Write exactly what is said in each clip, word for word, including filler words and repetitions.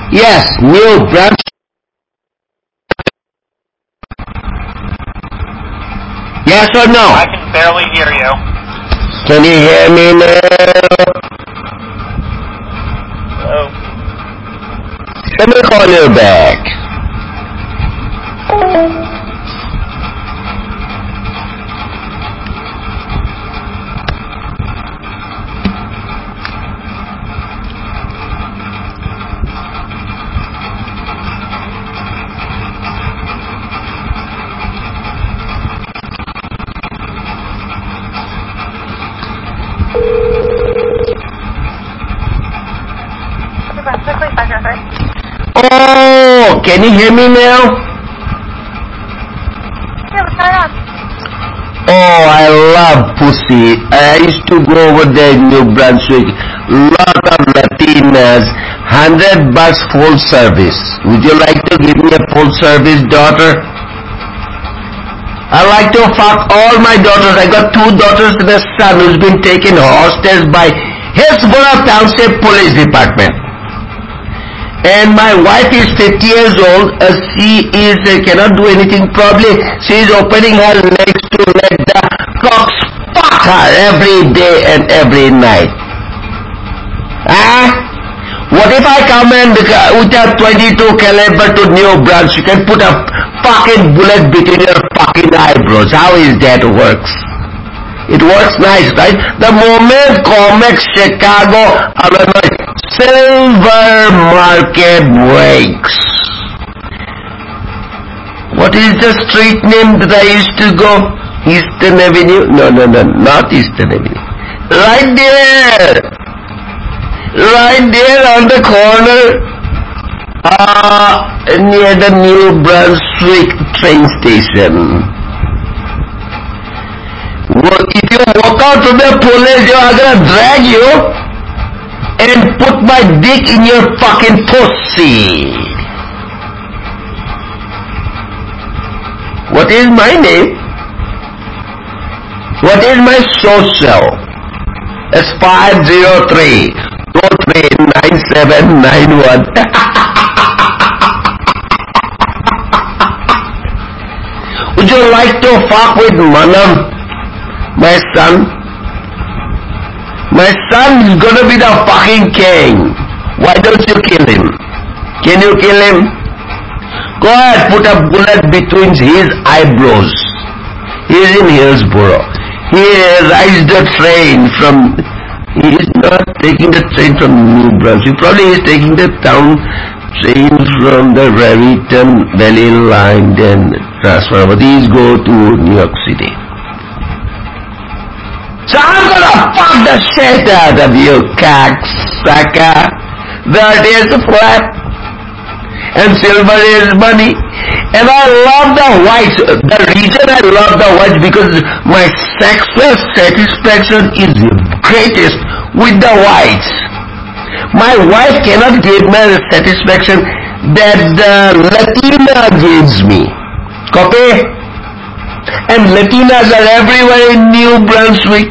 Yes, new branch. Yes or no? I can barely hear you. Can you hear me now? Hello? Let me call you back. Oh, can you hear me now? Oh, I love pussy. I used to go over there in New Brunswick. Lot of Latinas. Hundred bucks full service. Would you like to give me a full service daughter? I like to fuck all my daughters. I got two daughters and a son who's been taken hostage by Hillsborough Township Police Department. And my wife is fifty years old. Uh, she is uh, cannot do anything. Probably she is opening her legs to let the cocks fuck her every day and every night. Ah? What if I come and uh, with a twenty-two caliber to New Brunswick and put a fucking bullet between your fucking eyebrows? How is that works? It works nice, right? The moment Comex Chicago, Illinois, Silver Market breaks. What is the street name that I used to go? Eastern Avenue? No, no, no, not Eastern Avenue. Right there! Right there on the corner, uh, near the New Brunswick train station. Well, if you walk out from the police, I'm gonna drag you and put my dick in your fucking pussy. What is my name? What is my social? It's five zero three. Toll free nine seven nine one. Would you like to fuck with Manam, my son? My son is gonna be the fucking king. Why don't you kill him? Can you kill him? Go ahead, put a bullet between his eyebrows. He is in Hillsborough. He rides the train from... He is not taking the train from New Brunswick. Probably he is taking the town train from the Raritan Valley line, then transfer. But he is go to New York City. So I'm gonna fuck the shit out of you, cocksucker. That is flat. And silver is money. And I love the whites. The reason I love the whites because my sexual satisfaction is greatest with the whites. My wife cannot give me the satisfaction that the Latina gives me. Copy? And Latinas are everywhere in New Brunswick.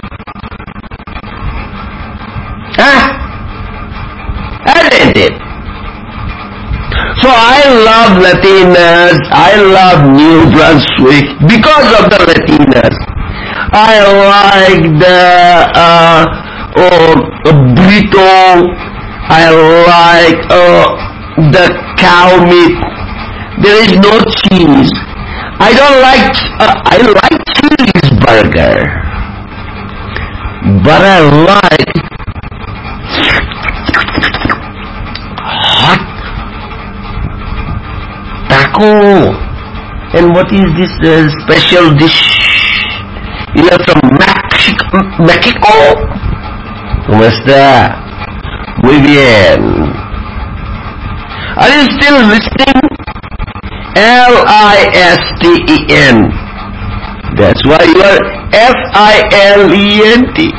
Huh? Isn't it? So I love Latinas, I love New Brunswick because of the Latinas. I like the uh, uh, burrito, I like uh, the cow meat. There is no cheese. I don't like, uh, I like cheeseburger. But I like hot taco. And what is this uh, special dish? You know, from Mexico? Mexico? ¿Cómo está? Muy bien. Are you still listening? L I S T E N. That's why you are F I L E N T.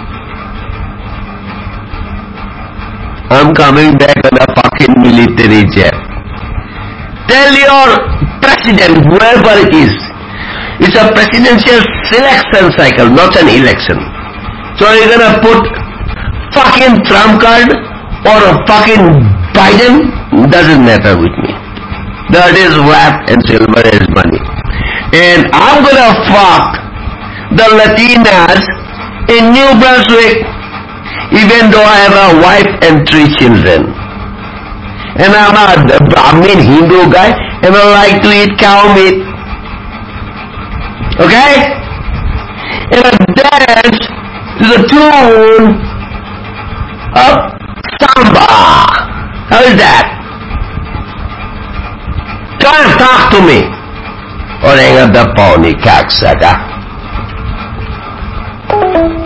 I'm coming back on a fucking military jet. Tell your president, whoever it is, it's a presidential selection cycle, not an election. So you're gonna put fucking Trump card or a fucking Biden? doesn't matter with me. That is wealth and silver is money. And I'm gonna fuck the Latinas in New Brunswick, even though I have a wife and three children. And I'm a Brahmin Hindu guy, and I like to eat cow meat. Okay? And I dance to the tune of samba. How is that? Try and talk to me. Or hang up the phone, you cocksucker.